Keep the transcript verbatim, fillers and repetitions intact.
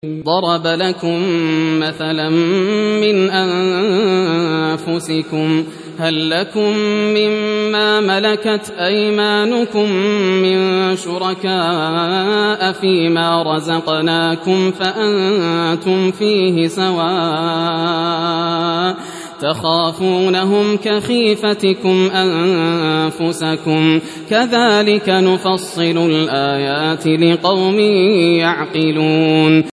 ضرب لكم مثلا من أنفسكم هل لكم مما ملكت أيمانكم من شركاء فيما رزقناكم فأنتم فيه سواء تخافونهم كخيفتكم أنفسكم كذلك نفصل الآيات لقوم يعقلون